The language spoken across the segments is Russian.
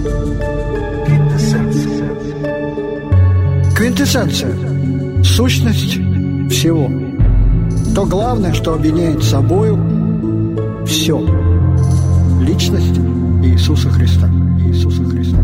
Квинтэссенция. Сущность всего. То главное, что объединяет собою все. Личность Иисуса Христа. Иисуса Христа.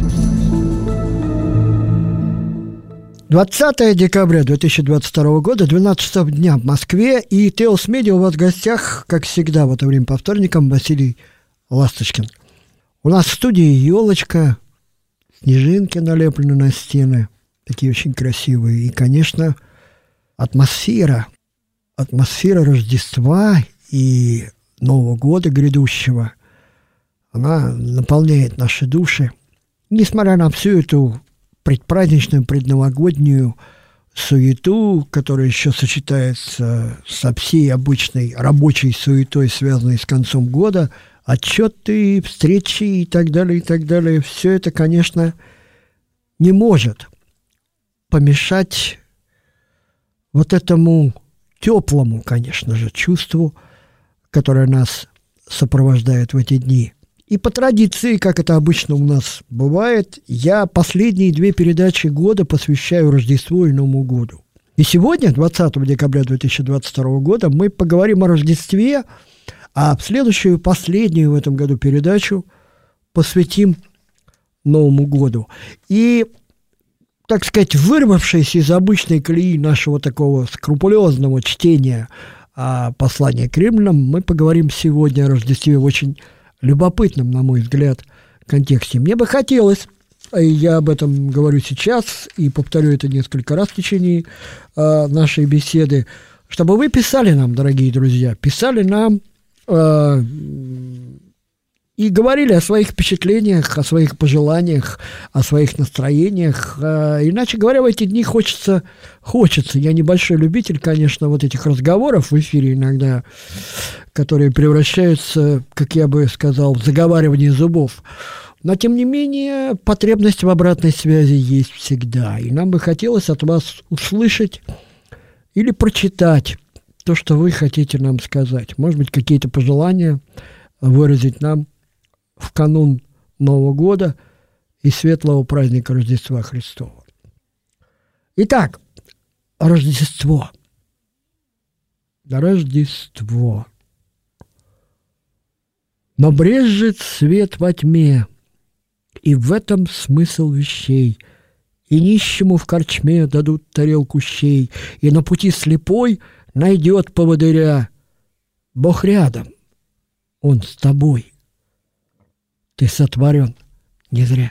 20 декабря 2022 года, 12 дня в Москве, и Теос Медиа у вас в гостях, как всегда, в это время по вторникам, Василий Ласточкин. У нас в студии елочка, снежинки налеплены на стены, такие очень красивые, и, конечно, атмосфера Рождества и Нового года грядущего, она наполняет наши души. Несмотря на всю эту предпраздничную, предновогоднюю суету, которая еще сочетается со всей обычной рабочей суетой, связанной с концом года, отчеты, встречи и так далее, все это, конечно, не может помешать вот этому теплому, конечно же, чувству, которое нас сопровождает в эти дни. И по традиции, как это обычно у нас бывает, я последние 2 передачи года посвящаю Рождеству и Новому году. И сегодня, 20 декабря 2022 года, мы поговорим о Рождестве, а в следующую, последнюю в этом году передачу посвятим Новому году. И, так сказать, вырвавшись из обычной колеи нашего такого скрупулезного чтения послания к римлянам, мы поговорим сегодня о Рождестве в очень любопытном, на мой взгляд, контексте. Мне бы хотелось, и я об этом говорю сейчас, и повторю это несколько раз в течение нашей беседы, чтобы вы писали нам, дорогие друзья, писали нам и говорили о своих впечатлениях, о своих пожеланиях, о своих настроениях. Иначе говоря, в эти дни хочется. Я небольшой любитель, конечно, вот этих разговоров в эфире иногда, которые превращаются, как я бы сказал, в заговаривание зубов. Но, тем не менее, потребность в обратной связи есть всегда. И нам бы хотелось от вас услышать или прочитать то, что вы хотите нам сказать. Может быть, какие-то пожелания выразить нам в канун Нового года и светлого праздника Рождества Христова. Итак, Рождество. Рождество. Но брезжит свет во тьме, и в этом смысл вещей. И нищему в корчме дадут тарелку щей, и на пути слепой найдет поводыря. Бог рядом, Он с тобой. Ты сотворен не зря.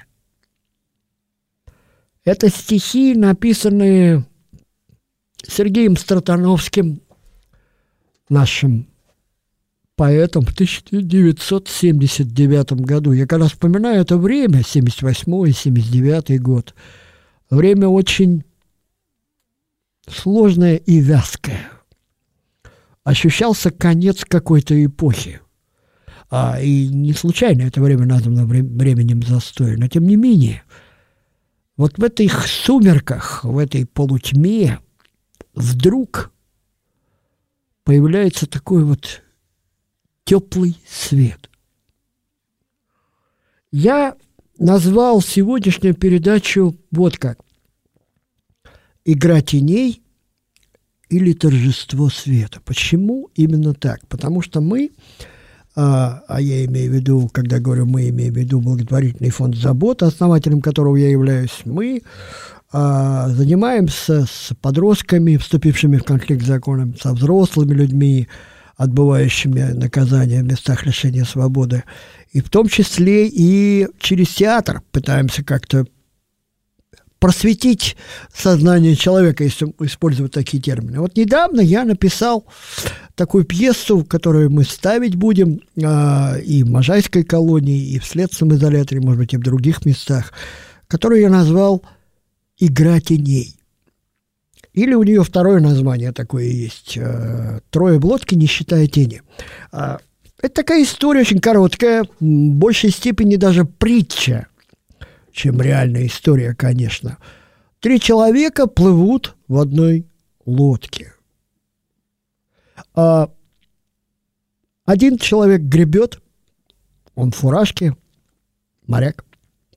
Это стихи, написанные Сергеем Стратановским, нашим поэтом, в 1979 году. Я когда вспоминаю это время, 78-й, 79-й год, время очень сложное и вязкое. Ощущался конец какой-то эпохи. И не случайно это время названо временем застоя. Но тем не менее, вот в этих сумерках, в этой полутьме вдруг появляется такой вот теплый свет. Я назвал сегодняшнюю передачу вот как: «Игра теней» или «Торжество света». Почему именно так? Потому что мы, а я имею в виду, когда говорю «мы», имею в виду благотворительный фонд «Забота», основателем которого я являюсь, мы занимаемся с подростками, вступившими в конфликт с законом, со взрослыми людьми, отбывающими наказание в местах лишения свободы, и в том числе и через театр пытаемся как-то просветить сознание человека, если использовать такие термины. Вот недавно я написал такую пьесу, которую мы ставить будем и в Можайской колонии, и в следственном изоляторе, может быть, и в других местах, которую я назвал «Игра теней». Или у нее второе название такое есть: «Трое в лодке, не считая тени». Это такая история очень короткая, в большей степени даже притча, чем реальная история, конечно. 3 человека плывут в одной лодке. Один человек гребет, он в фуражке, моряк.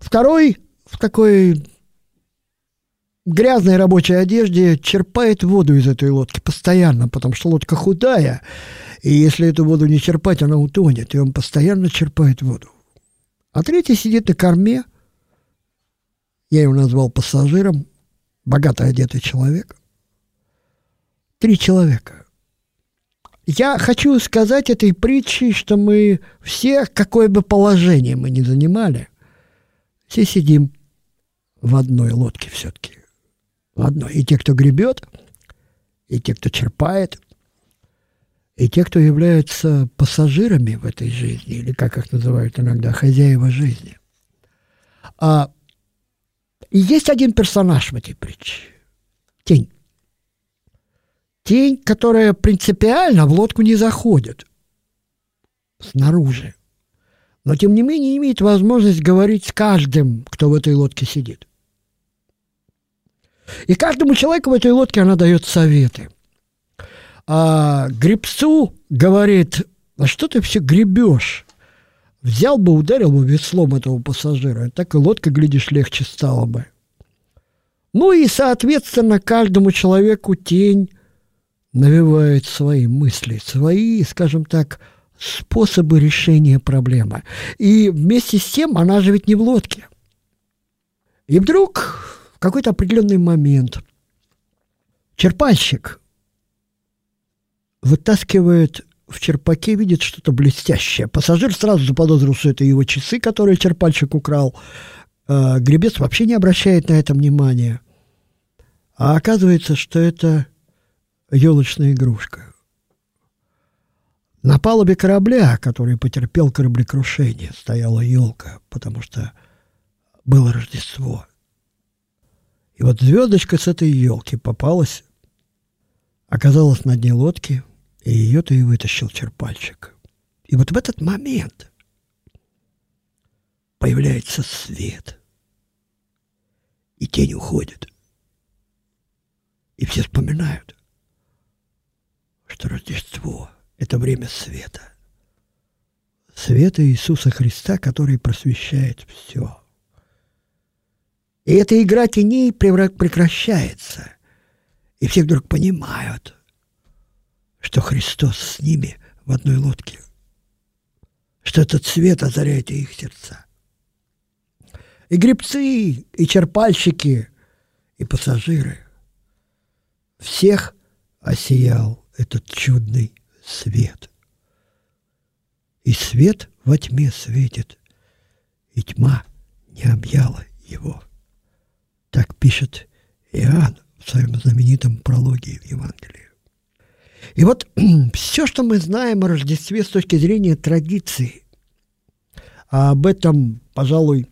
Второй в такой грязной рабочей одежде черпает воду из этой лодки постоянно, потому что лодка худая, и если эту воду не черпать, она утонет, и он постоянно черпает воду. А третий сидит на корме, я его назвал пассажиром, богато одетый человек. 3 человека. Я хочу сказать этой притчей, что мы все, какое бы положение мы ни занимали, все сидим в одной лодке все-таки. В одной. И те, кто гребет, и те, кто черпает, и те, кто являются пассажирами в этой жизни, или как их называют иногда, хозяева жизни. И есть один персонаж в этой притче. Тень. Тень, которая принципиально в лодку не заходит снаружи, но тем не менее имеет возможность говорить с каждым, кто в этой лодке сидит. И каждому человеку в этой лодке она дает советы. А гребцу говорит: а что ты все гребешь? Взял бы, ударил бы веслом этого пассажира, так и лодка, глядишь, легче стала бы. Ну и, соответственно, каждому человеку тень навевает свои мысли, свои, скажем так, способы решения проблемы. И вместе с тем она же ведь не в лодке. И вдруг в какой-то определенный момент черпальщик вытаскивает в черпаке, видит что-то блестящее. Пассажир сразу заподозрил, что это его часы, которые черпальщик украл. Гребец вообще не обращает на это внимания. А оказывается, что это елочная игрушка. На палубе корабля, который потерпел кораблекрушение, стояла елка, потому что было Рождество. И вот звездочка с этой елки попалась, оказалась на дне лодки, и ее-то и вытащил черпальщик. И вот в этот момент появляется свет, и тень уходит. И все вспоминают, что Рождество – это время света. Света Иисуса Христа, который просвещает все. И эта игра теней прекращается. И все вдруг понимают, что Христос с ними в одной лодке. Что этот свет озаряет их сердца. И гребцы, и черпальщики, и пассажиры. Всех осиял этот чудный свет. И свет во тьме светит, и тьма не объяла его. Так пишет Иоанн в своем знаменитом прологе в Евангелии. И вот все, что мы знаем о Рождестве с точки зрения традиции, а об этом, пожалуй,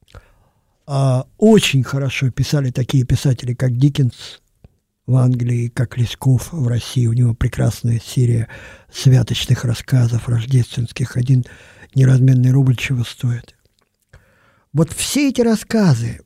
очень хорошо писали такие писатели, как Диккенс в Англии, как Лесков в России. У него прекрасная серия святочных рассказов рождественских. «Один неразменный рубль чего стоит». Вот все эти рассказы,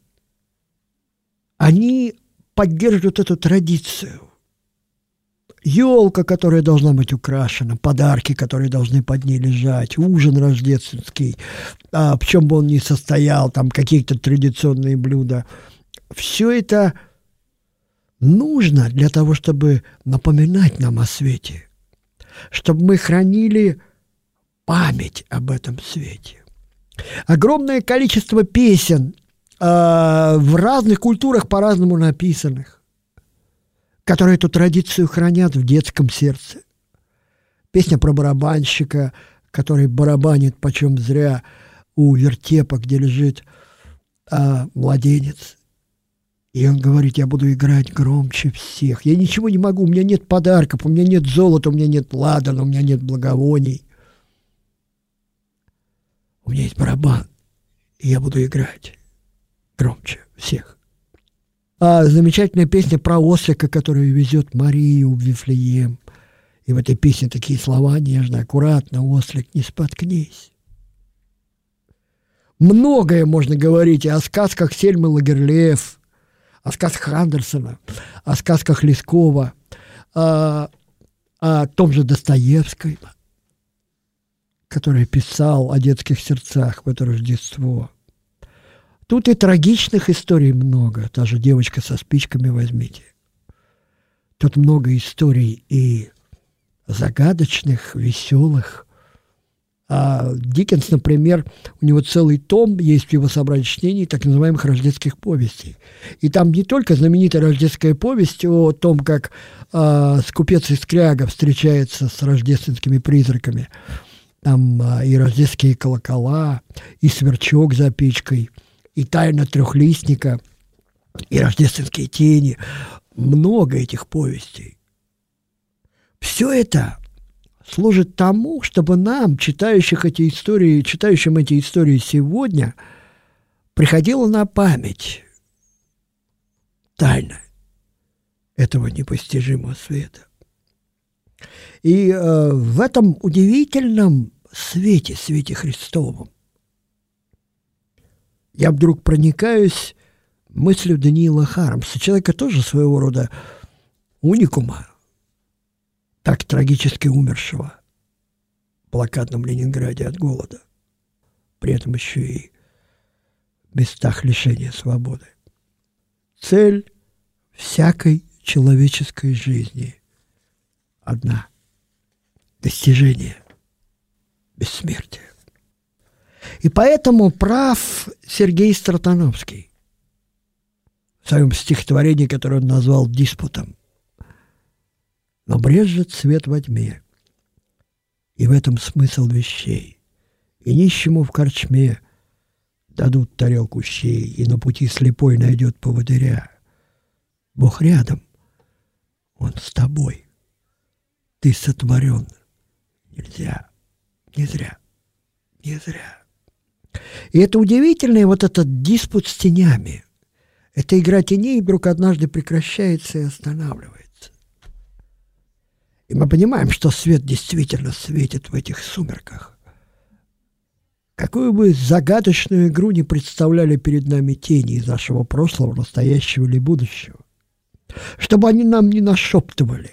они поддерживают эту традицию. Елка, которая должна быть украшена, подарки, которые должны под ней лежать, ужин рождественский, в чем бы он ни состоял, там какие-то традиционные блюда. Все это нужно для того, чтобы напоминать нам о свете, чтобы мы хранили память об этом свете. Огромное количество песен в разных культурах по-разному написанных, которые эту традицию хранят в детском сердце. Песня про барабанщика, который барабанит почем зря у вертепа, где лежит младенец. И он говорит: я буду играть громче всех. Я ничего не могу, у меня нет подарков, у меня нет золота, у меня нет ладана, у меня нет благовоний. У меня есть барабан, и я буду играть громче всех. Замечательная песня про ослика, который везет Марию в Вифлеем. И в этой песне такие слова нежные: аккуратно, ослик, не споткнись. Многое можно говорить и о сказках Сельмы Лагерлёв, о сказках Андерсена, о сказках Лескова, о том же Достоевском, который писал о детских сердцах в это Рождество. Тут и трагичных историй много. Та же девочка со спичками возьмите. Тут много историй и загадочных, веселых. Диккенс, например, у него целый том есть в его собрании чтений так называемых рождественских повестей. И там не только знаменитая рождественская повесть о том, как скупец и скряга встречается с рождественскими призраками. Там и рождественские колокола, и сверчок за печкой, и тайна трехлистника, и рождественские тени. Много этих повестей. Все это служит тому, чтобы нам, читающим эти истории сегодня, приходила на память тайна этого непостижимого света. И в этом удивительном свете Христовом, я вдруг проникаюсь мыслью Даниила Хармса, человека тоже своего рода уникума, так трагически умершего в блокадном Ленинграде от голода, при этом еще и в местах лишения свободы. Цель всякой человеческой жизни одна – достижение бессмертия. И поэтому прав Сергей Стратановский в своем стихотворении, которое он назвал «Диспутом». Но брежет свет во тьме, и в этом смысл вещей. И нищему в корчме дадут тарелку щей, и на пути слепой найдет поводыря. Бог рядом, Он с тобой. Ты сотворен. Нельзя, не зря, не зря. И это удивительный вот этот диспут с тенями. Эта игра теней вдруг однажды прекращается и останавливается. И мы понимаем, что свет действительно светит в этих сумерках. Какую бы загадочную игру не представляли перед нами тени из нашего прошлого, настоящего или будущего, чтобы они нам не нашептывали.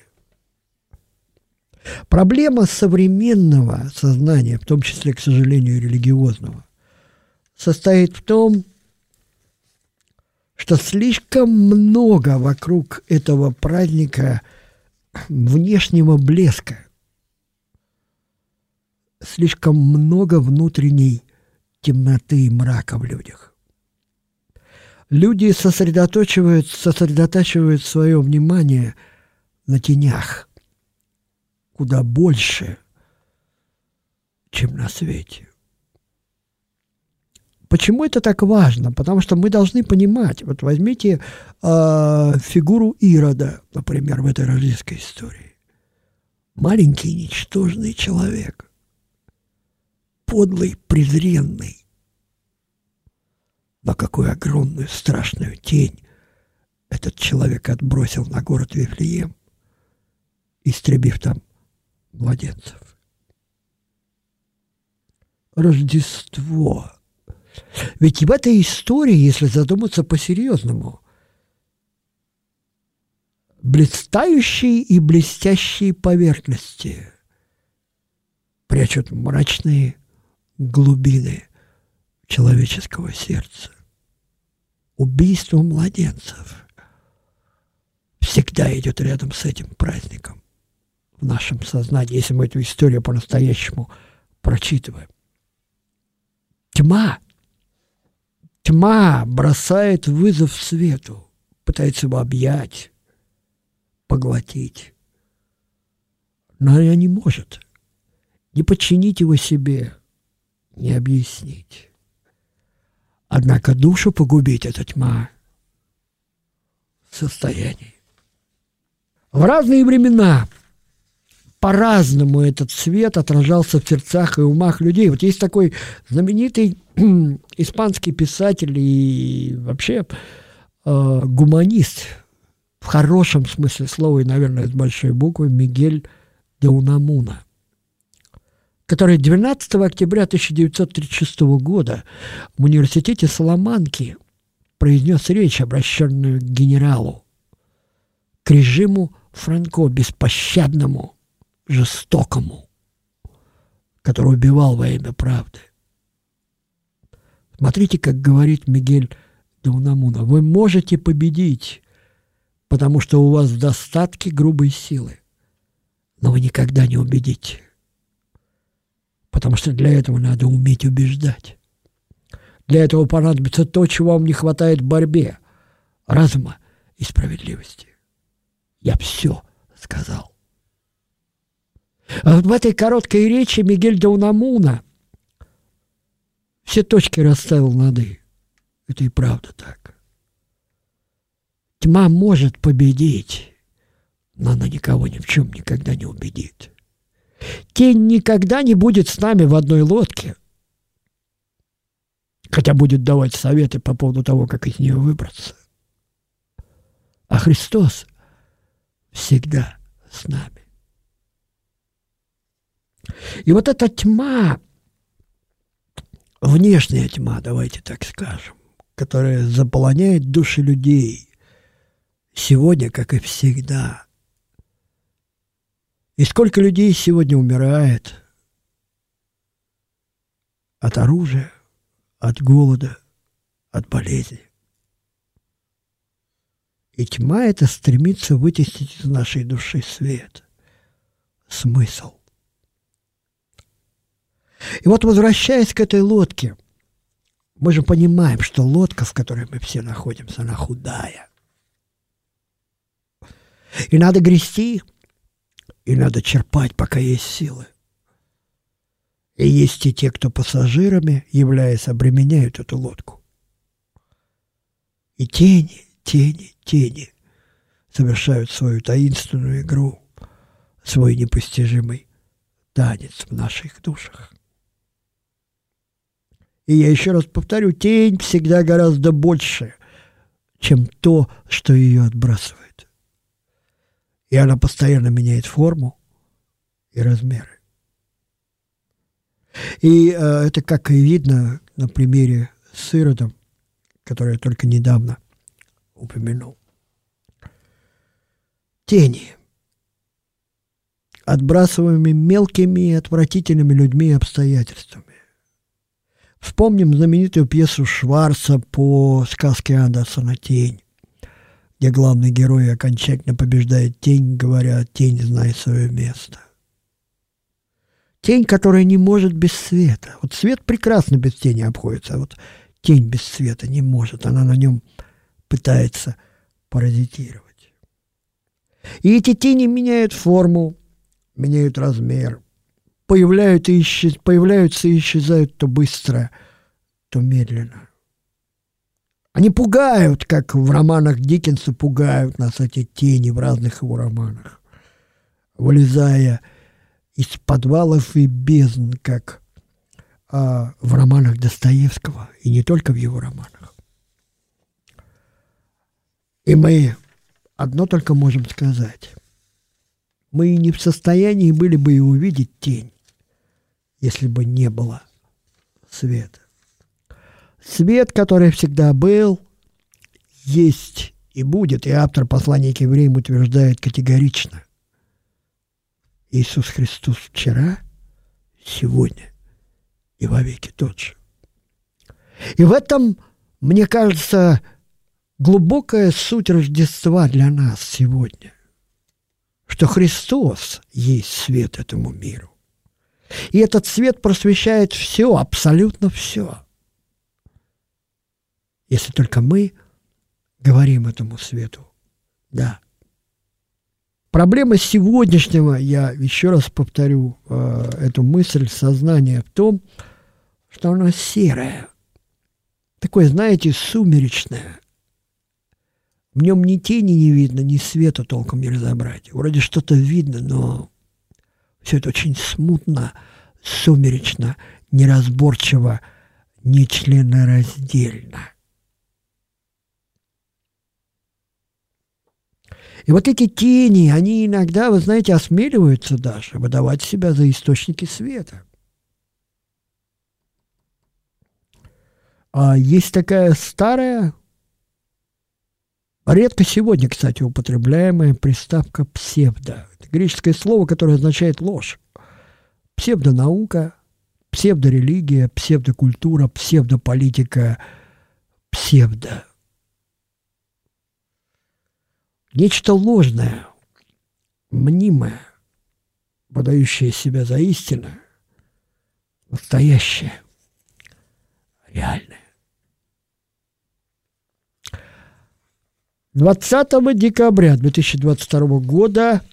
Проблема современного сознания, в том числе, к сожалению, религиозного, состоит в том, что слишком много вокруг этого праздника внешнего блеска, слишком много внутренней темноты и мрака в людях. Люди сосредотачивают свое внимание на тенях куда больше, чем на свете. Почему это так важно? Потому что мы должны понимать, вот возьмите фигуру Ирода, например, в этой рождественской истории. Маленький, ничтожный человек, подлый, презренный, но какую огромную, страшную тень этот человек отбросил на город Вифлеем, истребив там младенцев. Рождество. Ведь в этой истории, если задуматься по-серьезному, блистающие и блестящие поверхности прячут мрачные глубины человеческого сердца. Убийство младенцев всегда идет рядом с этим праздником в нашем сознании, если мы эту историю по-настоящему прочитываем. Тьма бросает вызов свету, пытается его объять, поглотить. Но она не может не подчинить его себе, не объяснить. Однако душу погубить эта тьма в состоянии. В разные времена по-разному этот свет отражался в сердцах и умах людей. Вот есть такой знаменитый испанский писатель и вообще гуманист, в хорошем смысле слова и, наверное, с большой буквы, Мигель де Унамуна, который 12 октября 1936 года в университете Саламанки произнес речь, обращенную к генералу, к режиму Франко, беспощадному, жестокому, который убивал во имя правды. Смотрите, как говорит Мигель де Унамуна. Вы можете победить, потому что у вас в достатке грубой силы. Но вы никогда не убедите. Потому что для этого надо уметь убеждать. Для этого понадобится то, чего вам не хватает в борьбе. Разума и справедливости. Я все сказал. А вот в этой короткой речи Мигель де Унамуна все точки расставил над «и». Это и правда так. Тьма может победить, но она никого ни в чем никогда не убедит. Тень никогда не будет с нами в одной лодке, хотя будет давать советы по поводу того, как из нее выбраться. А Христос всегда с нами. И вот эта тьма, внешняя тьма, давайте так скажем, которая заполоняет души людей сегодня, как и всегда. И сколько людей сегодня умирает от оружия, от голода, от болезни. И тьма эта стремится вытеснить из нашей души свет, смысл. И вот, возвращаясь к этой лодке, мы же понимаем, что лодка, в которой мы все находимся, она худая. И надо грести, и надо черпать, пока есть силы. И есть и те, кто пассажирами, являясь, обременяют эту лодку. И тени совершают свою таинственную игру, свой непостижимый танец в наших душах. И я еще раз повторю, тень всегда гораздо больше, чем то, что ее отбрасывает. И она постоянно меняет форму и размеры. И это как и видно на примере с Иродом, который я только недавно упомянул. Тени, отбрасываемые мелкими и отвратительными людьми и обстоятельствами. Вспомним знаменитую пьесу Шварца по сказке Андерсона «Тень», где главный герой окончательно побеждает тень, говоря: «Тень, знай свое место». Тень, которая не может без света. Вот свет прекрасно без тени обходится, а вот тень без света не может. Она на нем пытается паразитировать. И эти тени меняют форму, меняют размер, появляются и исчезают то быстро, то медленно. Они пугают, как в романах Диккенса пугают нас эти тени в разных его романах, вылезая из подвалов и бездн, как в романах Достоевского, и не только в его романах. И мы одно только можем сказать. Мы не в состоянии были бы и увидеть тень, если бы не было света. Свет, который всегда был, есть и будет, и автор послания к евреям утверждает категорично: Иисус Христос вчера, сегодня и вовеки тот же. И в этом, мне кажется, глубокая суть Рождества для нас сегодня, что Христос есть свет этому миру. И этот свет просвещает все, абсолютно все. Если только мы говорим этому свету «да». Проблема сегодняшнего, я еще раз повторю эту мысль, сознания в том, что оно серое, такое, знаете, сумеречное. В нем ни тени не видно, ни света толком не разобрать. Вроде что-то видно, но все это очень смутно, сумеречно, неразборчиво, нечленораздельно. И вот эти тени, они иногда, вы знаете, осмеливаются даже выдавать себя за источники света. А есть такая старая, редко сегодня, кстати, употребляемая приставка «псевдо». Это греческое слово, которое означает ложь. Псевдонаука, псевдорелигия, псевдокультура, псевдополитика, псевдо. Нечто ложное, мнимое, выдающее себя за истину, настоящее, реальное. 20 декабря 2022 года,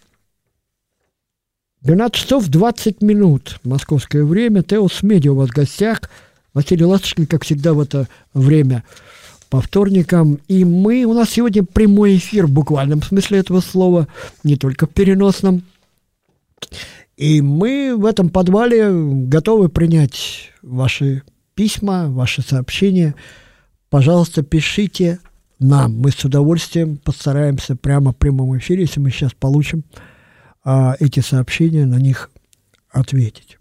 12 часов 20 минут, московское время, Теос Медиа у вас в гостях, Василий Ласточкин, как всегда в это время по вторникам. И у нас сегодня прямой эфир в буквальном смысле этого слова, не только в переносном. И мы в этом подвале готовы принять ваши письма, ваши сообщения. Пожалуйста, пишите нам. Мы с удовольствием постараемся прямо в прямом эфире, если мы сейчас получим эти сообщения, на них ответить.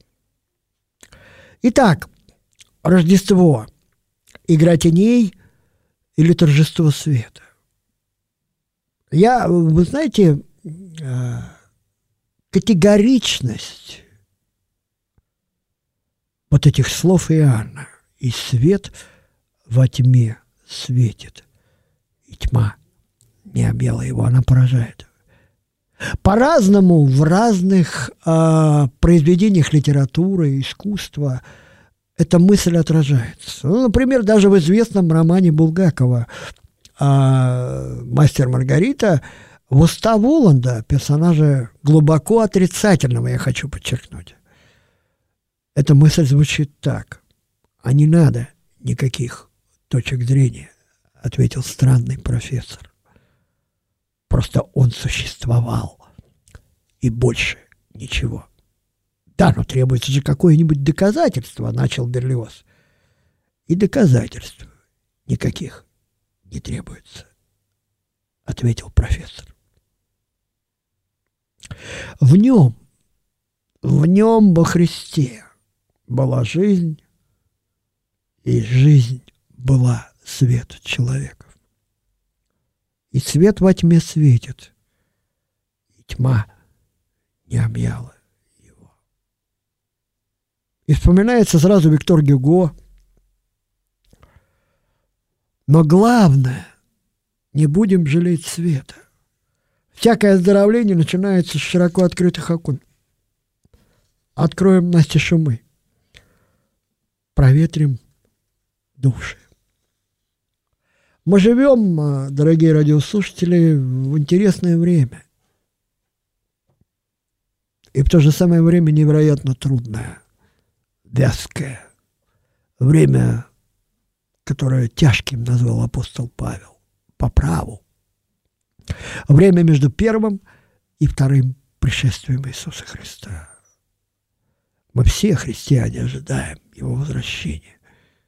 Итак, Рождество. Игра теней или торжество света? Вы знаете, категоричность вот этих слов Иоанна: «И свет во тьме светит, и тьма не объяла его», она поражает. По-разному в разных произведениях литературы, искусства эта мысль отражается. Например, даже в известном романе Булгакова «Мастер и Маргарита» в уста Воланда, персонажа глубоко отрицательного, я хочу подчеркнуть, эта мысль звучит так: «А не надо никаких точек зрения», — ответил странный профессор. «Просто он существовал, и больше ничего». «Да, но требуется же какое-нибудь доказательство», — начал Берлиоз. «И доказательств никаких не требуется», — ответил профессор. В нем, во Христе, была жизнь, и жизнь была свет человеков. И свет во тьме светит, и тьма не объяла его. И вспоминается сразу Виктор Гюго. Но главное, не будем жалеть света. Всякое оздоровление начинается с широко открытых окон. Откроем настежь умы, проветрим души. Мы живем, дорогие радиослушатели, в интересное время. И в то же самое время невероятно трудное, вязкое. Время, которое тяжким назвал апостол Павел, по праву. Время между первым и вторым пришествием Иисуса Христа. Мы все, христиане, ожидаем Его возвращения.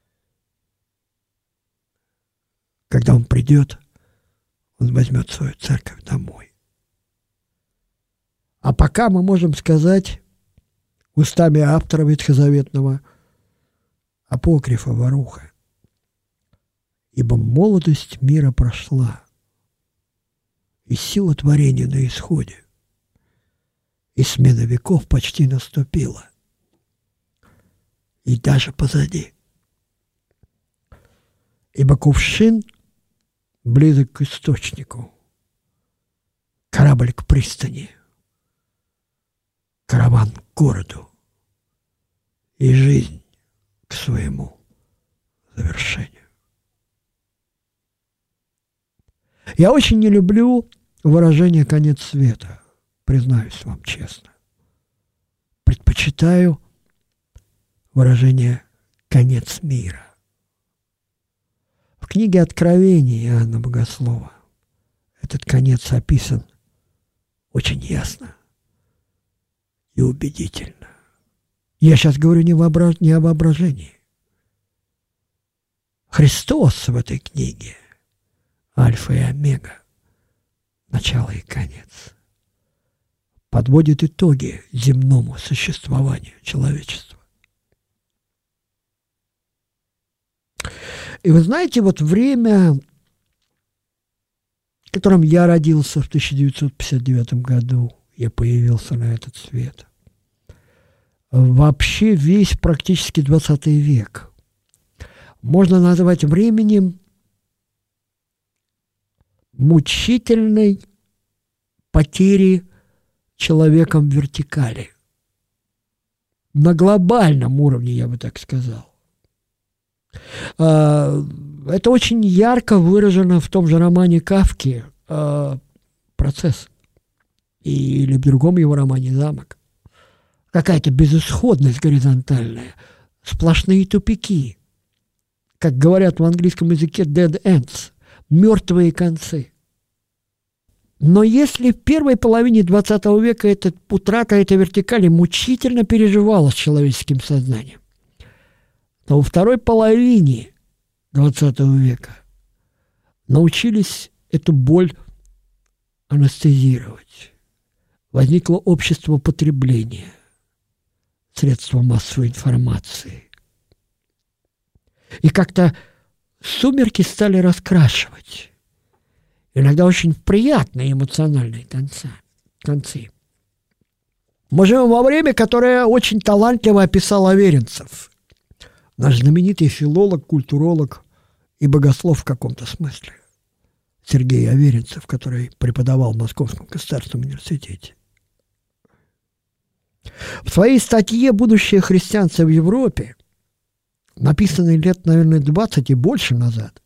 Когда Он придет, Он возьмет свою церковь домой. А пока мы можем сказать устами автора ветхозаветного апокрифа Варуха: «Ибо молодость мира прошла, и сила творения на исходе, и смена веков почти наступила, и даже позади. Ибо кувшин близок к источнику, корабль к пристани, караван к городу, и жизнь к своему завершению». Я очень не люблю выражение «конец света», признаюсь вам честно. Предпочитаю выражение «конец мира». В книге Откровения Иоанна Богослова этот конец описан очень ясно и убедительно. Я сейчас говорю не о воображении. Христос в этой книге Альфа и Омега, начало и конец, подводит итоги земному существованию человечества. И вы знаете, вот время, в котором я родился в 1959 году, я появился на этот свет, вообще весь практически 20 век можно назвать временем мучительной потери человеком вертикали. На глобальном уровне, я бы так сказал. Это очень ярко выражено в том же романе Кафки «Процесс» или в другом его романе «Замок». Какая-то безысходность горизонтальная, сплошные тупики. Как говорят в английском языке «dead ends», мертвые концы. Но если в первой половине XX века утрата этой вертикали мучительно переживалась человеческим сознанием, то во второй половине XX века научились эту боль анестезировать. Возникло общество потребления, средства массовой информации. И как-то сумерки стали раскрашивать. Иногда очень приятные эмоциональные концы. Мы живем во время, которое очень талантливо описал Аверинцев. Наш знаменитый филолог, культуролог и богослов в каком-то смысле. Сергей Аверинцев, который преподавал в Московском государственном университете. В своей статье «Будущее христианства в Европе», написанной лет, наверное, 20 и больше назад,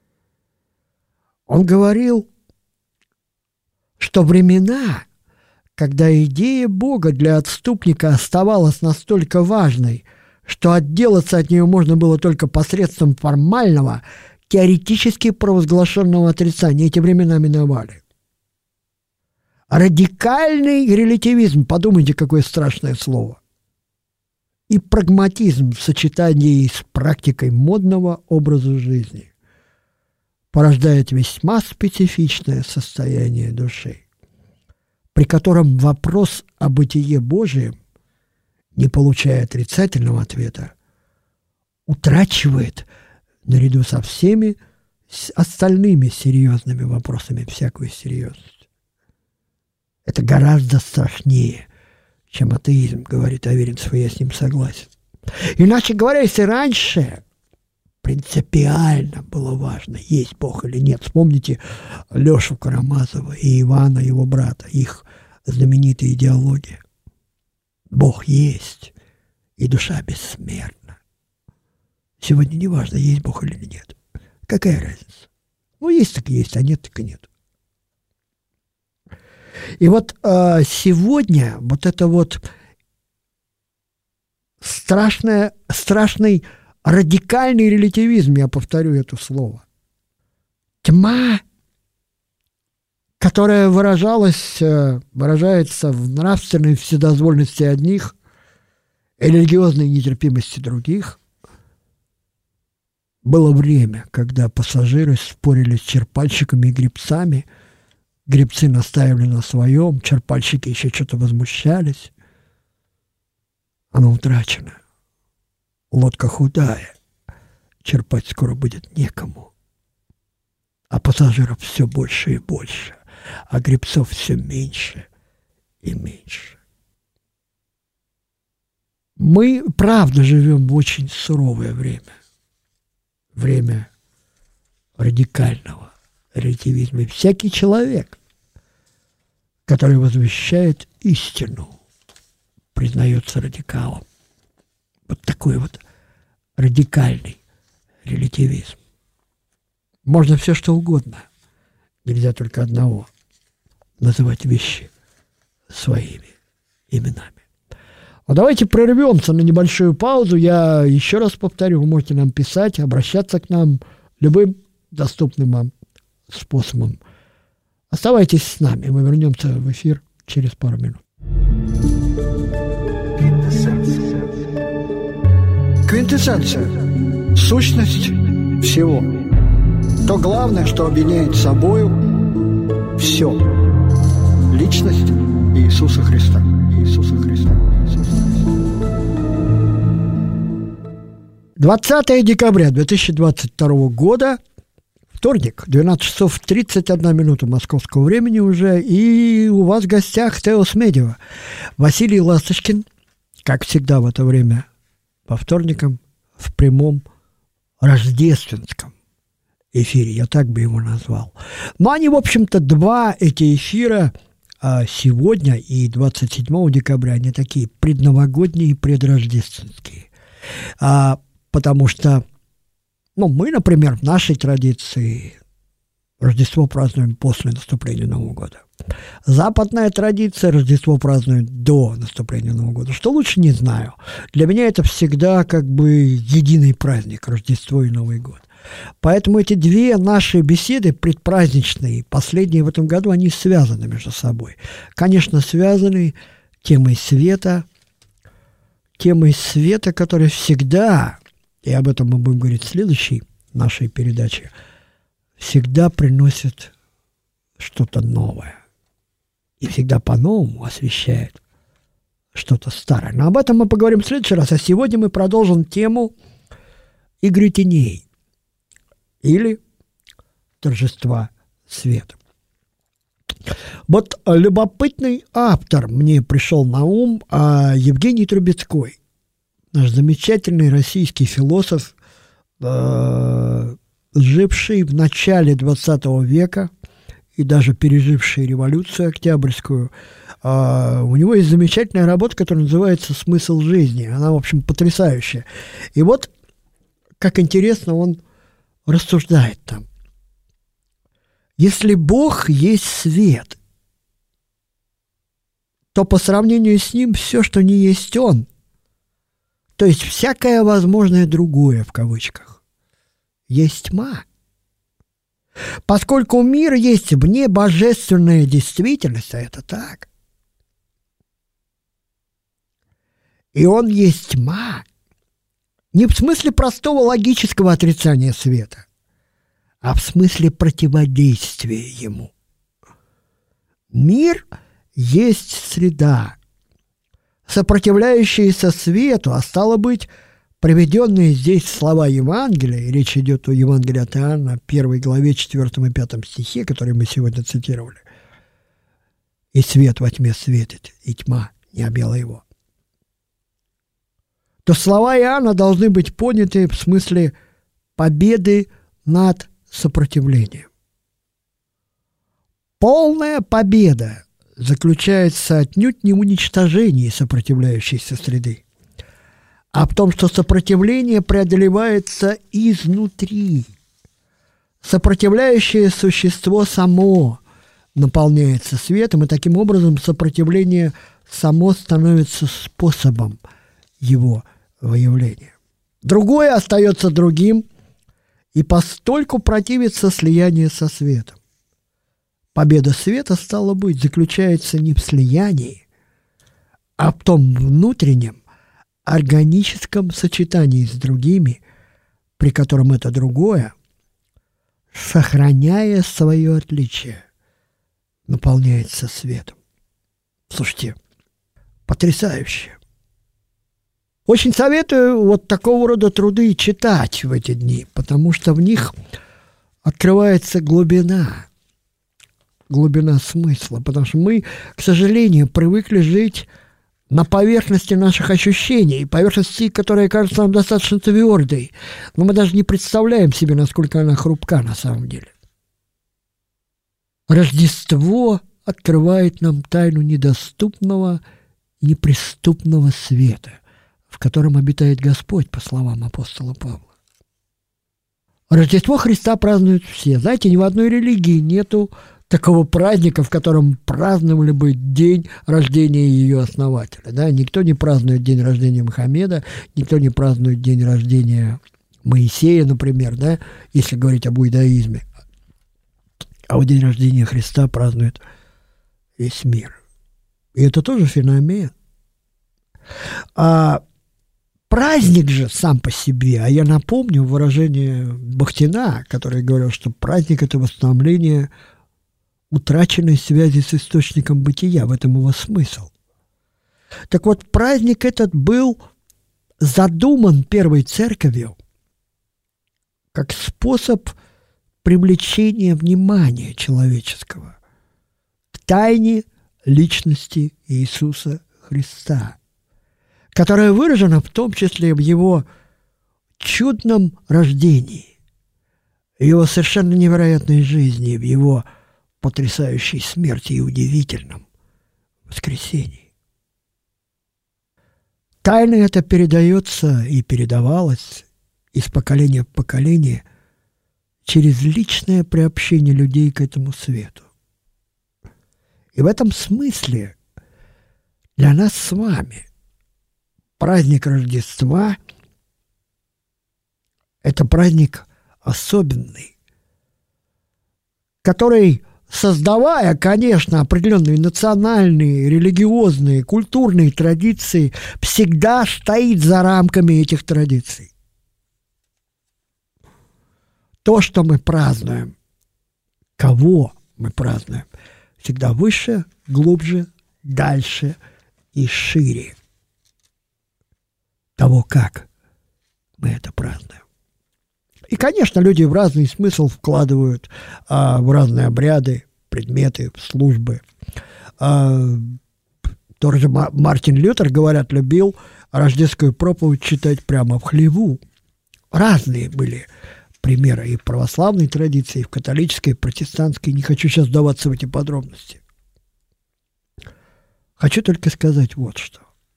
он говорил, что времена, когда идея Бога для отступника оставалась настолько важной, что отделаться от нее можно было только посредством формального, теоретически провозглашенного отрицания, эти времена миновали. Радикальный релятивизм, подумайте, какое страшное слово, и прагматизм в сочетании с практикой модного образа жизни порождает весьма специфичное состояние души, при котором вопрос о бытие Божием, не получая отрицательного ответа, утрачивает наряду со всеми остальными серьезными вопросами всякую серьезность. Это гораздо страшнее, чем атеизм, говорит Аверинцев, и я с ним согласен. Иначе говоря, если раньше принципиально было важно, есть Бог или нет. Вспомните Лешу Карамазова и Ивана, его брата, их знаменитая идеология. Бог есть, и душа бессмертна. Сегодня не важно, есть Бог или нет. Какая разница? Ну, есть так есть, а нет так и нет. И вот сегодня вот это вот страшный радикальный релятивизм, я повторю это слово. Тьма, которая выражается в нравственной вседозволенности одних и религиозной нетерпимости других. Было время, когда пассажиры спорили с черпальщиками и гребцами. Гребцы настаивали на своем, черпальщики еще что-то возмущались. Оно утрачено. Лодка худая, черпать скоро будет некому. А пассажиров все больше и больше, а гребцов все меньше и меньше. Мы, правда, живем в очень суровое время. Время радикального релятивизма. И всякий человек, который возвещает истину, признается радикалом. Вот такой вот радикальный релятивизм. Можно все что угодно. Нельзя только одного. Называть вещи своими именами. А давайте прервемся на небольшую паузу. Я еще раз повторю, вы можете нам писать, обращаться к нам любым доступным вам способом. Оставайтесь с нами. Мы вернемся в эфир через пару минут. Квинтэссенция. Сущность всего. То главное, что объединяет собою все. Личность Иисуса Христа. Иисуса Христа. 20 декабря 2022 года, вторник, 12 часов 31 минута московского времени уже, и у вас в гостях Теос Медева, Василий Ласточкин, как всегда в это время, по вторникам, в прямом рождественском эфире, я так бы его назвал. Но они, в общем-то, два эти эфира сегодня и 27 декабря, они такие предновогодние и предрождественские. Потому что, мы, например, в нашей традиции Рождество празднуем после наступления Нового года. Западная традиция Рождество празднует до наступления Нового года. Что лучше, не знаю. Для меня это всегда как бы единый праздник, Рождество и Новый год. Поэтому эти две наши беседы предпраздничные, последние в этом году, они связаны между собой. Конечно, связаны темой света, которая всегда, и об этом мы будем говорить в следующей нашей передаче, всегда приносит что-то новое. И всегда по-новому освещает что-то старое. Но об этом мы поговорим в следующий раз. А сегодня мы продолжим тему «Игры теней» или «Торжества света». Вот любопытный автор мне пришел на ум, Евгений Трубецкой, наш замечательный российский философ, живший в начале XX века и даже переживший революцию Октябрьскую. У него есть замечательная работа, которая называется «Смысл жизни». Она, в общем, потрясающая. И вот, как интересно, он рассуждает там. Если Бог есть свет, то по сравнению с Ним все, что не есть Он, то есть всякое возможное другое, в кавычках, есть тьма. Поскольку мир есть внебожественная действительность, а это так, и он есть тьма, не в смысле простого логического отрицания света, а в смысле противодействия ему. Мир есть среда, сопротивляющаяся свету, а стало быть, приведенные здесь слова Евангелия, и речь идет о Евангелии от Иоанна, 1 главе, 4 и 5 стихе, который мы сегодня цитировали. «И свет во тьме светит, и тьма не объяла его». То слова Иоанна должны быть поняты в смысле победы над сопротивлением. Полная победа заключается отнюдь не в уничтожении сопротивляющейся среды, а в том, что сопротивление преодолевается изнутри. Сопротивляющее существо само наполняется светом, и таким образом сопротивление само становится способом его выявления. Другое остается другим, и постольку противится слиянию со светом. Победа света, стало быть, заключается не в слиянии, а в том внутреннем, органическом сочетании с другими, при котором это другое, сохраняя свое отличие, наполняется светом. Слушайте, потрясающе. Очень советую вот такого рода труды читать в эти дни, потому что в них открывается глубина смысла, потому что мы, к сожалению, привыкли жить на поверхности наших ощущений, поверхности, которая кажется нам достаточно твердой, но мы даже не представляем себе, насколько она хрупка на самом деле. Рождество открывает нам тайну недоступного и неприступного света, в котором обитает Господь, по словам апостола Павла. Рождество Христа празднуют все. Знаете, ни в одной религии нету такого праздника, в котором праздновали бы день рождения ее основателя. Да? Никто не празднует день рождения Мухаммеда, никто не празднует день рождения Моисея, например, да? Если говорить об иудаизме. А вот день рождения Христа празднует весь мир. И это тоже феномен. Праздник же сам по себе, а я напомню выражение Бахтина, который говорил, что праздник – это восстановление утраченной связи с источником бытия, в этом его смысл. Так вот, праздник этот был задуман Первой Церковью как способ привлечения внимания человеческого к тайне личности Иисуса Христа, которая выражена в том числе в его чудном рождении, в его совершенно невероятной жизни, в его потрясающей смерти и удивительном воскресении. Тайна эта передается и передавалась из поколения в поколение через личное приобщение людей к этому свету. И в этом смысле для нас с вами праздник Рождества – это праздник особенный, который, создавая, конечно, определенные национальные, религиозные, культурные традиции, всегда стоит за рамками этих традиций. То, что мы празднуем, кого мы празднуем, всегда выше, глубже, дальше и шире того, как мы это празднуем. И, конечно, люди в разный смысл вкладывают в разные обряды, предметы, службы. Тот же Мартин Лютер, говорят, любил рождественскую проповедь читать прямо в хлеву. Разные были примеры и в православной традиции, и в католической, и в протестантской. Не хочу сейчас вдаваться в эти подробности. Хочу только сказать вот что.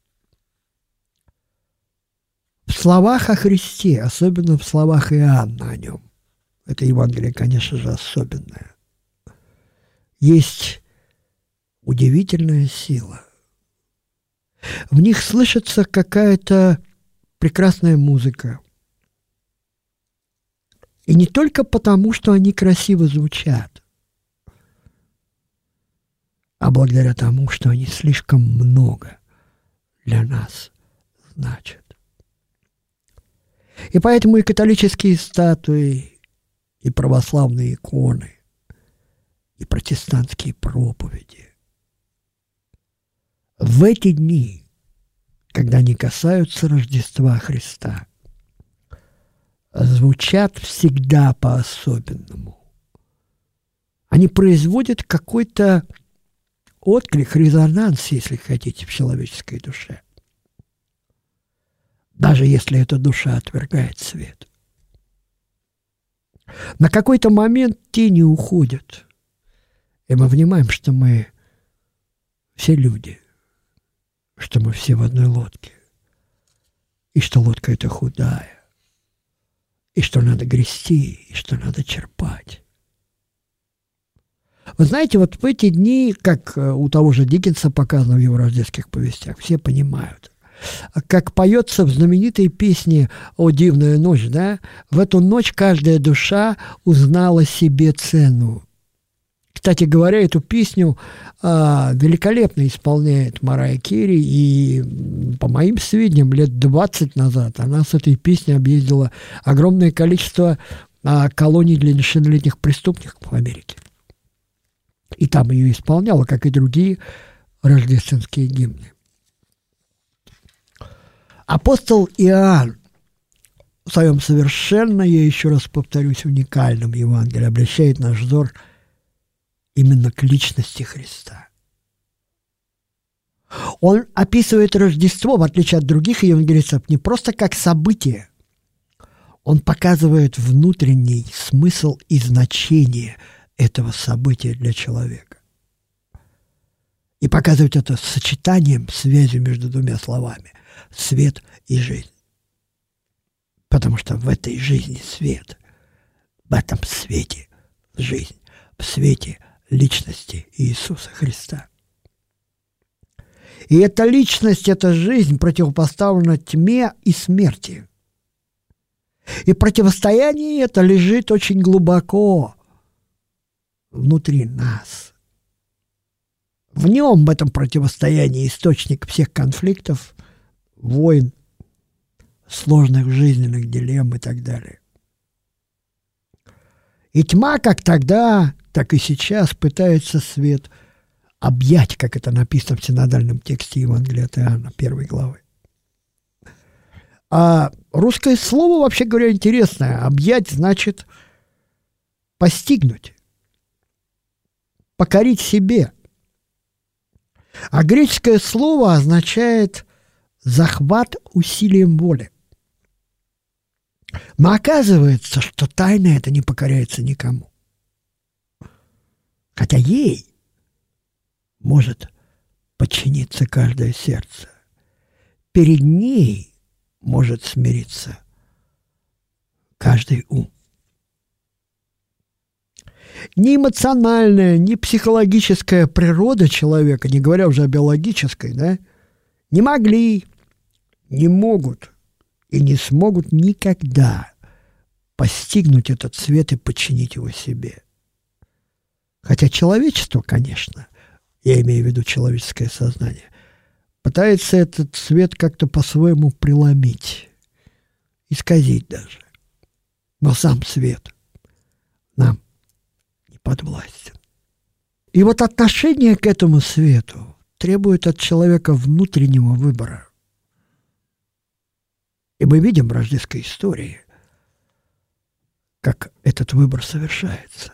В словах о Христе, особенно в словах Иоанна о нем, это Евангелие, конечно же, особенное, есть удивительная сила. В них слышится какая-то прекрасная музыка. И не только потому, что они красиво звучат, а благодаря тому, что они слишком много для нас значат. И поэтому и католические статуи, и православные иконы, и протестантские проповеди в эти дни, когда они касаются Рождества Христа, звучат всегда по-особенному. Они производят какой-то отклик, резонанс, если хотите, в человеческой душе. Даже если эта душа отвергает свет. На какой-то момент тени уходят, и мы понимаем, что мы все люди, что мы все в одной лодке, и что лодка эта худая, и что надо грести, и что надо черпать. Вы знаете, вот в эти дни, как у того же Диккенса показано в его рождественских повестях, все понимают, как поется в знаменитой песне «О дивная ночь», да? В эту ночь каждая душа узнала себе цену. Кстати говоря, эту песню великолепно исполняет Марайя Керри, и, по моим сведениям, лет 20 назад она с этой песней объездила огромное количество колоний для несовершеннолетних преступников в Америке. И там ее исполняла, как и другие рождественские гимны. Апостол Иоанн в своем совершенно, я еще раз повторюсь, уникальном Евангелии обращает наш взор именно к личности Христа. Он описывает Рождество, в отличие от других евангелистов, не просто как событие. Он показывает внутренний смысл и значение этого события для человека. И показывает это сочетанием, связью между двумя словами – свет и жизнь. Потому что в этой жизни свет, в этом свете жизнь, в свете личности Иисуса Христа. И эта личность, эта жизнь противопоставлена тьме и смерти. И противостояние это лежит очень глубоко внутри нас. В нем, в этом противостоянии, источник всех конфликтов, войн, сложных жизненных дилемм и так далее. И тьма как тогда, так и сейчас пытается свет объять, как это написано в синодальном тексте Евангелия от Иоанна, 1 главы. А русское слово, вообще говоря, интересное. Объять значит постигнуть, покорить себе. А греческое слово означает захват усилием воли. Но оказывается, что тайна эта не покоряется никому. Хотя ей может подчиниться каждое сердце. Перед ней может смириться каждый ум. Ни эмоциональная, ни психологическая природа человека, не говоря уже о биологической, да, не могли, не могут и не смогут никогда постигнуть этот свет и подчинить его себе. Хотя человечество, конечно, я имею в виду человеческое сознание, пытается этот свет как-то по-своему преломить, исказить даже. Но сам свет нам не подвластен. И вот отношение к этому свету требует от человека внутреннего выбора. И мы видим в рождественской истории, как этот выбор совершается.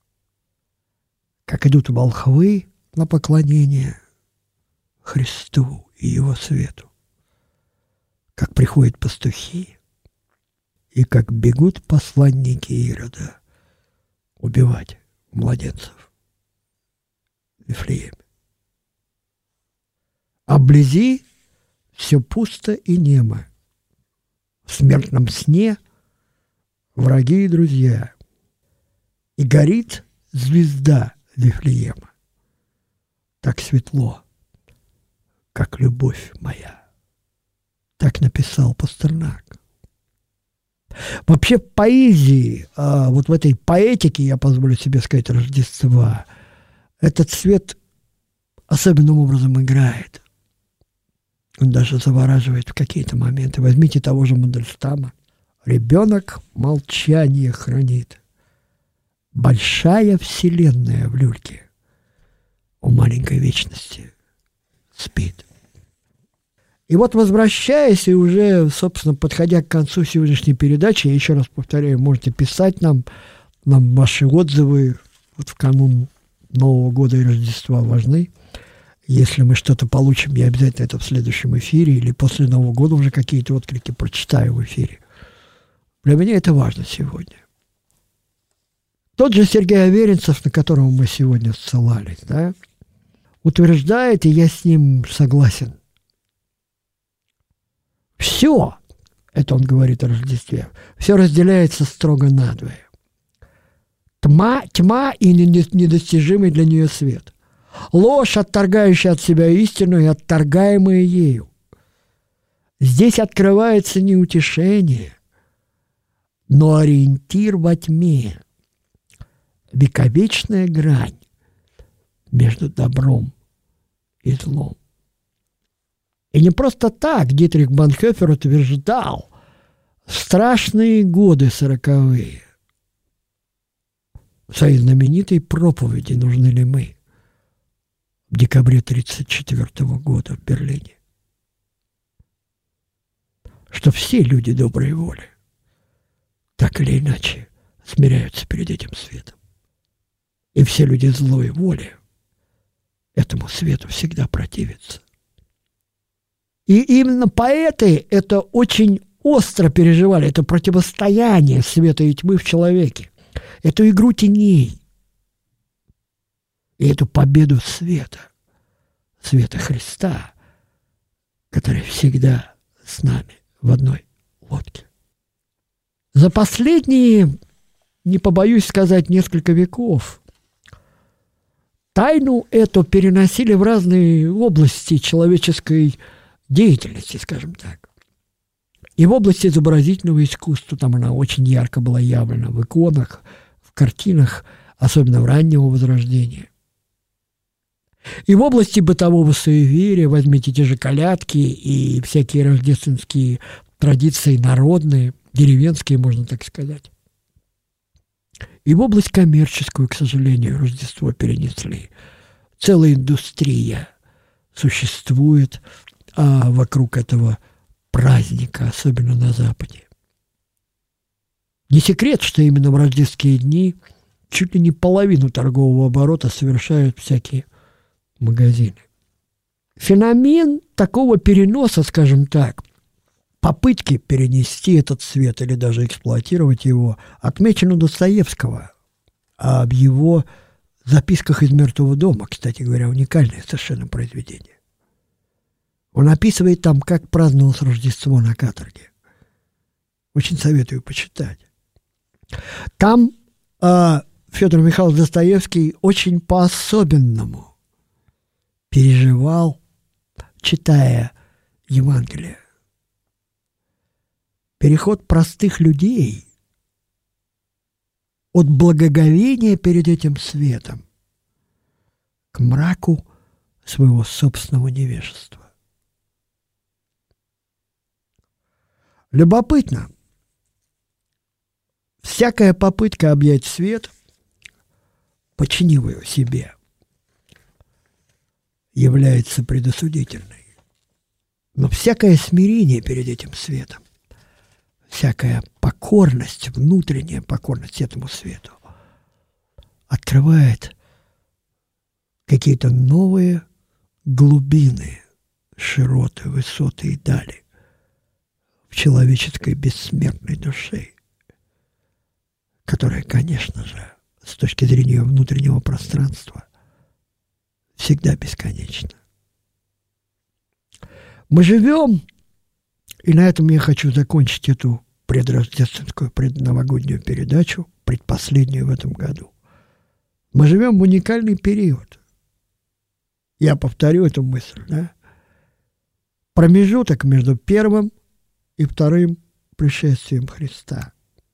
Как идут волхвы на поклонение Христу и Его свету. Как приходят пастухи и как бегут посланники Ирода убивать младенцев в Вифлееме. А вблизи все пусто и немо. В смертном сне враги и друзья. И горит звезда Вифлеема. Так светло, как любовь моя. Так написал Пастернак. Вообще в поэзии, вот в этой поэтике, я позволю себе сказать, Рождества, этот свет особенным образом играет. Он даже завораживает в какие-то моменты. Возьмите того же Мандельштама. Ребенок молчание хранит. Большая вселенная в люльке у маленькой вечности спит. И вот, возвращаясь и уже, собственно, подходя к концу сегодняшней передачи, я еще раз повторяю, можете писать нам ваши отзывы вот в канун Нового года и Рождества важны. Если мы что-то получим, я обязательно это в следующем эфире или после Нового года уже какие-то отклики прочитаю в эфире. Для меня это важно сегодня. Тот же Сергей Аверинцев, на которого мы сегодня ссылались, да, утверждает, и я с ним согласен, все, это он говорит о Рождестве, все разделяется строго надвое. Тьма и недостижимый для нее свет. Ложь, отторгающая от себя истину и отторгаемая ею. Здесь открывается не утешение, но ориентир во тьме. Вековечная грань между добром и злом. И не просто так Дитрих Бонхофер утверждал в страшные годы 40-е в своей знаменитой проповеди «Нужны ли мы?» в декабре 1934 года в Берлине, что все люди доброй воли так или иначе смиряются перед этим светом. И все люди злой воли этому свету всегда противятся. И именно поэты это очень остро переживали, это противостояние света и тьмы в человеке, эту игру теней и эту победу света Христа, который всегда с нами в одной лодке. За последние, не побоюсь сказать, несколько веков тайну эту переносили в разные области человеческой деятельности, скажем так. И в области изобразительного искусства, там она очень ярко была явлена в иконах, в картинах, особенно в раннего Возрождения. И в области бытового суеверия, возьмите те же колядки и всякие рождественские традиции народные, деревенские, можно так сказать. И в область коммерческую, к сожалению, Рождество перенесли. Целая индустрия существует вокруг этого праздника, особенно на Западе. Не секрет, что именно в рождественские дни чуть ли не половину торгового оборота совершают всякие магазины. феномен такого переноса, скажем так, попытки перенести этот свет или даже эксплуатировать его, отмечен у Достоевского. А об его записках из «Мертвого дома», кстати говоря, уникальное совершенно произведение. Он описывает там, как праздновалось Рождество на каторге. Очень советую почитать. Там Федор Михайлович Достоевский очень по-особенному переживал, читая Евангелие. Переход простых людей от благоговения перед этим светом к мраку своего собственного невежества. Любопытно. Всякая попытка объять свет, подчинив его себе, является предосудительной. Но всякое смирение перед этим светом, всякая покорность, внутренняя покорность этому свету открывает какие-то новые глубины, широты, высоты и дали в человеческой бессмертной душе, которая, конечно же, с точки зрения внутреннего пространства, всегда бесконечна. Мы живем, и на этом я хочу закончить эту предрождественскую, предновогоднюю передачу, предпоследнюю в этом году. Мы живем в уникальный период. Я повторю эту мысль, да? Промежуток между первым и вторым пришествием Христа.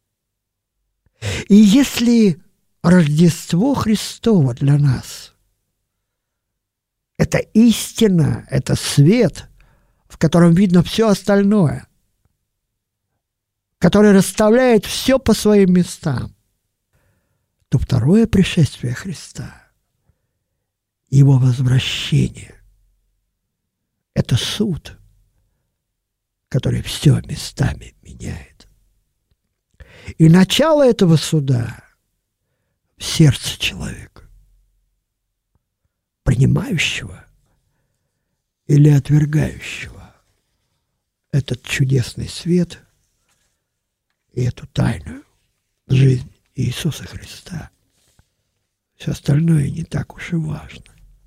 И если Рождество Христово для нас – это истина, это свет, в котором видно все остальное, который расставляет все по своим местам, то второе пришествие Христа, его возвращение – это суд, который все местами меняет. И начало этого суда в сердце человека, принимающего или отвергающего этот чудесный свет и эту тайную жизнь Иисуса Христа. Все остальное не так уж и важно.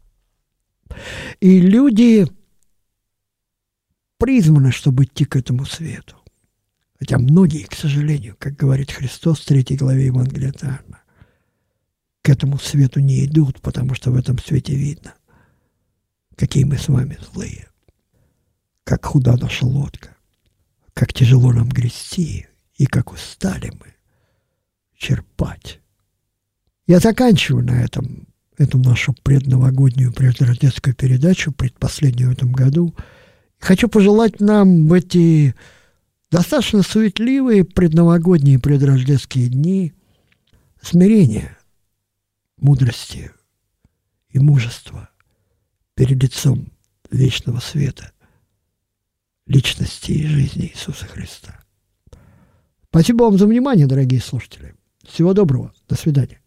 И люди призваны, чтобы идти к этому свету. Хотя многие, к сожалению, как говорит Христос в 3 главе Евангелия от Иоанна, к этому свету не идут, потому что в этом свете видно, какие мы с вами злые, как худа наша лодка, как тяжело нам грести и как устали мы черпать. Я заканчиваю на этом эту нашу предновогоднюю, предрождественскую передачу, предпоследнюю в этом году. Хочу пожелать нам в эти достаточно суетливые предновогодние предрождественские дни смирения, мудрости и мужества перед лицом вечного света, личности и жизни Иисуса Христа. Спасибо вам за внимание, дорогие слушатели. Всего доброго. До свидания.